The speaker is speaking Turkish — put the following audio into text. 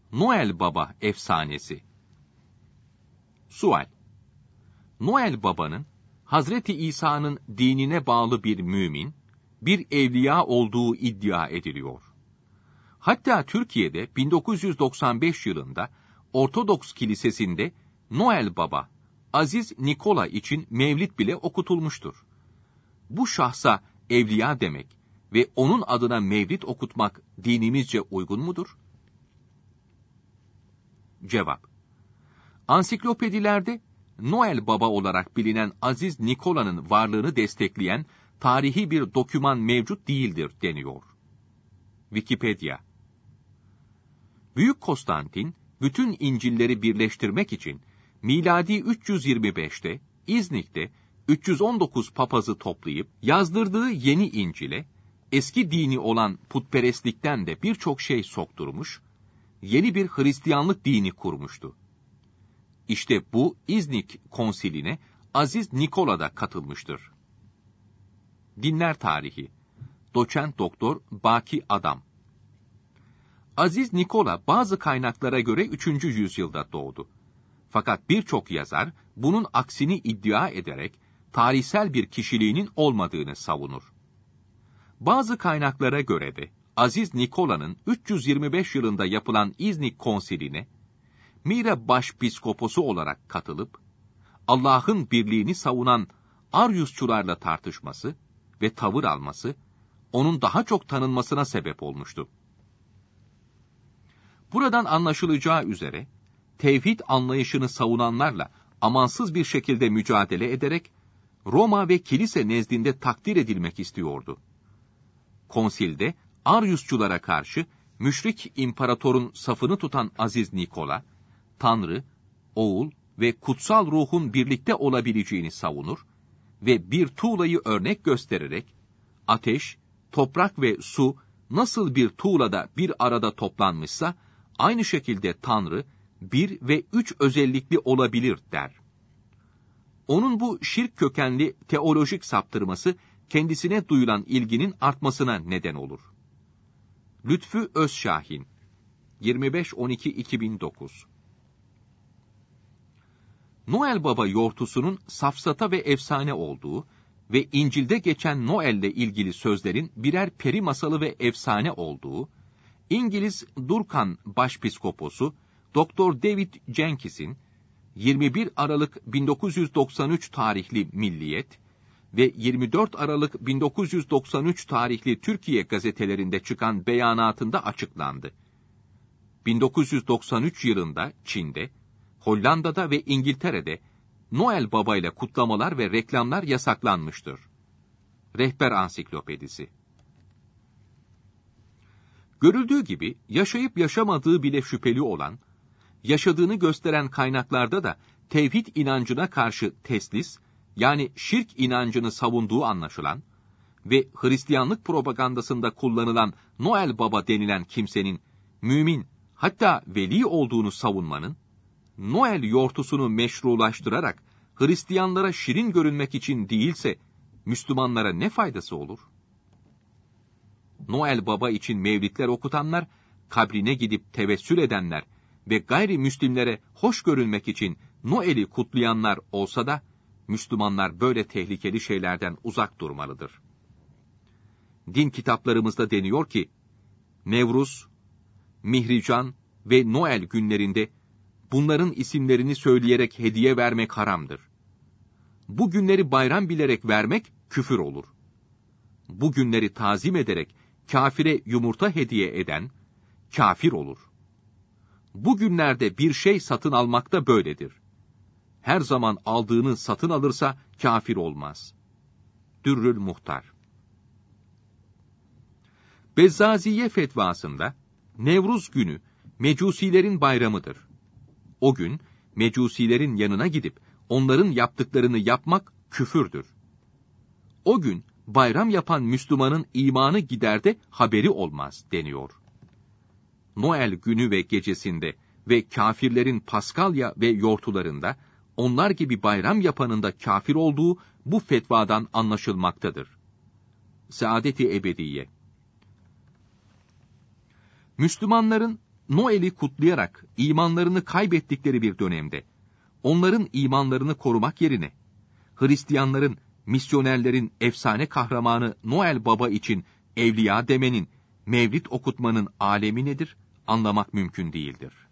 Noel Baba efsanesi. Sual: Noel Baba'nın Hazreti İsa'nın dinine bağlı bir mümin, bir evliya olduğu iddia ediliyor. Hatta Türkiye'de 1995 yılında Ortodoks Kilisesi'nde Noel Baba, Aziz Nikola için mevlid bile okutulmuştur. Bu şahsa evliya demek ve onun adına mevlid okutmak dinimizce uygun mudur? Cevap: Ansiklopedilerde Noel Baba olarak bilinen Aziz Nikola'nın varlığını destekleyen tarihi bir doküman mevcut değildir deniyor. Wikipedia: Büyük Konstantin, bütün İncil'leri birleştirmek için miladi 325'te İznik'te 319 papazı toplayıp yazdırdığı yeni İncil'e eski dini olan putperestlikten de birçok şey sokturmuş, yeni bir Hristiyanlık dini kurmuştu. İşte bu İznik konsiline Aziz Nikola da katılmıştır. Dinler Tarihi Doçent Doktor Baki Adam. Aziz Nikola bazı kaynaklara göre 3. yüzyılda doğdu. Fakat birçok yazar bunun aksini iddia ederek tarihsel bir kişiliğinin olmadığını savunur. Bazı kaynaklara göre de Aziz Nikola'nın 325 yılında yapılan İznik konsiline Mira başpiskoposu olarak katılıp Allah'ın birliğini savunan Aryusçularla tartışması ve tavır alması onun daha çok tanınmasına sebep olmuştu. Buradan anlaşılacağı üzere tevhid anlayışını savunanlarla amansız bir şekilde mücadele ederek Roma ve kilise nezdinde takdir edilmek istiyordu. Konsilde Aryusçulara karşı müşrik imparatorun safını tutan Aziz Nikola, Tanrı, Oğul ve kutsal ruhun birlikte olabileceğini savunur ve bir tuğlayı örnek göstererek ateş, toprak ve su nasıl bir tuğlada bir arada toplanmışsa aynı şekilde Tanrı bir ve üç özellikli olabilir der. Onun bu şirk kökenli teolojik saptırması kendisine duyulan ilginin artmasına neden olur. Lütfü Özşahin 25-12-2009. Noel Baba yortusunun safsata ve efsane olduğu ve İncil'de geçen Noel'le ilgili sözlerin birer peri masalı ve efsane olduğu, İngiliz Durkan Başpiskoposu Dr. David Jenkins'in 21 Aralık 1993 tarihli Milliyet ve 24 Aralık 1993 tarihli Türkiye gazetelerinde çıkan beyanatında açıklandı. 1993 yılında Çin'de, Hollanda'da ve İngiltere'de Noel Baba ile kutlamalar ve reklamlar yasaklanmıştır. Rehber Ansiklopedisi. Görüldüğü gibi yaşayıp yaşamadığı bile şüpheli olan, yaşadığını gösteren kaynaklarda da tevhid inancına karşı teslis, yani şirk inancını savunduğu anlaşılan ve Hristiyanlık propagandasında kullanılan Noel Baba denilen kimsenin mümin, hatta veli olduğunu savunmanın, Noel yortusunu meşrulaştırarak Hristiyanlara şirin görünmek için değilse Müslümanlara ne faydası olur? Noel Baba için mevlidler okutanlar, kabrine gidip tevessül edenler ve gayrimüslimlere hoş görünmek için Noel'i kutlayanlar olsa da, Müslümanlar böyle tehlikeli şeylerden uzak durmalıdır. Din kitaplarımızda deniyor ki, Nevruz, Mihrican ve Noel günlerinde bunların isimlerini söyleyerek hediye vermek haramdır. Bu günleri bayram bilerek vermek küfür olur. Bu günleri tazim ederek kafire yumurta hediye eden kafir olur. Bu günlerde bir şey satın almak da böyledir. Her zaman aldığını satın alırsa kafir olmaz. Dürrül Muhtar. Bezzaziye fetvasında Nevruz günü Mecusilerin bayramıdır. O gün Mecusilerin yanına gidip onların yaptıklarını yapmak küfürdür. O gün bayram yapan Müslümanın imanı gider de haberi olmaz deniyor. Noel günü ve gecesinde ve kafirlerin Paskalya ve yortularında onlar gibi bayram yapanın da kafir olduğu bu fetvadan anlaşılmaktadır. Saadet-i Ebediye. Müslümanların Noel'i kutlayarak imanlarını kaybettikleri bir dönemde, onların imanlarını korumak yerine, Hristiyanların, misyonerlerin efsane kahramanı Noel Baba için evliya demenin, mevlid okutmanın alemi nedir, anlamak mümkün değildir.